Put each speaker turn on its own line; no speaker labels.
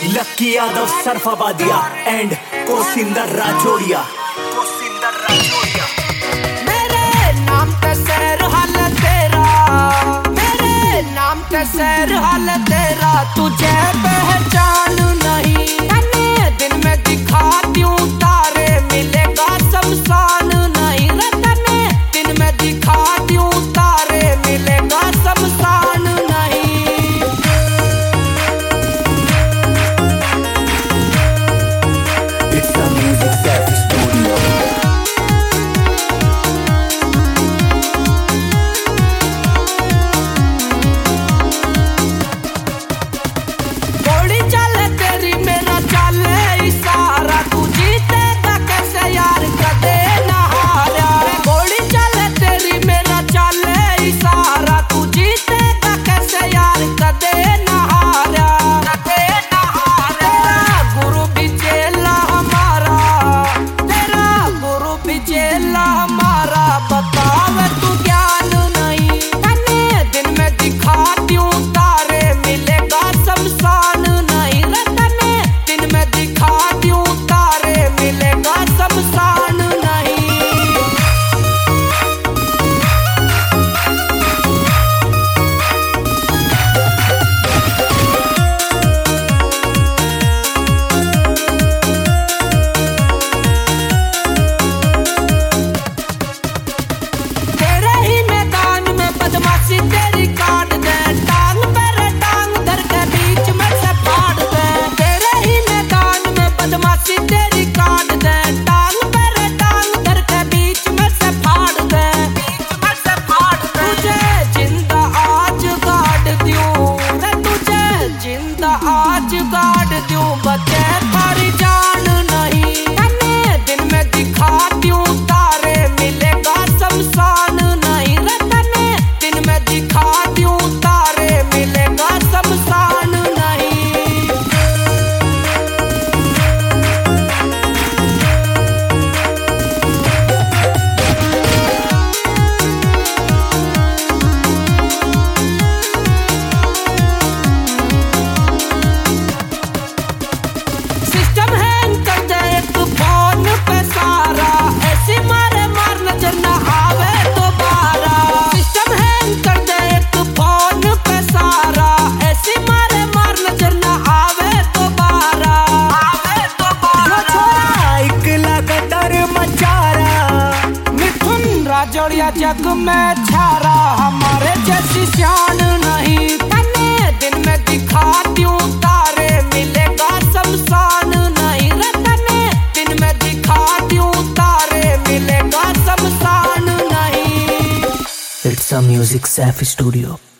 Lucky Yadav Sarfabadiya and Kosinder Rajodiya.
मेरे नाम पे सैर हाल तेरा, मेरे नाम पे सैर हाल तेरा, तुझे पहचान नहीं। तने दिन में दिखाती हूँ तारे, मिलेगा शमशान नहीं। तने दिन में दिखाती हूँ तारे, मिलेगा शमशान नहीं।
It's a music self studio.
गोली चले तेरी मेरा चले इशारा, तू जीतेगा कैसे यार कदे न हारा। गोली चले तेरी मेरा चले इशारा, तू जीतेगा कैसे यार कदे न हारा। तेरा गुरु भी चेला हमारा, तेरा गुरु भी चेला हमारा, बतावे तू ज्ञान नहीं। तने दिन में दिखाती हूँ तारे, मिलेगा शमशान नहीं। तने दिन में दिखाती हूँ तारे, मिलेगा शमशान नहीं। तेरे ही मैदान में बदमाशी तेरी काट दे, टांग पर टांग धर के बीच में से फाड़ दे। तेरे ही मैदान में बदमाशी तेरी काट दे, टांग पर टांग धर के बीच में से फाड़ दे। तुझे जिंदा आज गाड़ दूं रे, तुझे जिंदा आज गाड़ दूं, बचे थारी जान नहीं। तने दिन में दिखाती हूँ तारे, मिलेगा शमशान नहीं। तने दिन में दिखाती हूँ तारे, मिलेगा शमशान नहीं। सिस्टम हैंग कर दे एक फोन पे सारा, ऐसी मारे मार नजर न आवे दोबारा। सिस्टम हैंग कर दे एक फोन पे सारा, ऐसी मारे मार नजर न आवे दोबारा।
जो छोरा एक लगातार मचारा,
मिथुन राजोड़िया जग में छारा, हमारे जैसी शान नहीं। तने दिन में दिखाती हूँ तारे, मिलेगा शमशान नहीं। तने दिन में दिखाती हूँ तारे, मिलेगा शमशान नहीं।
It's a music self studio.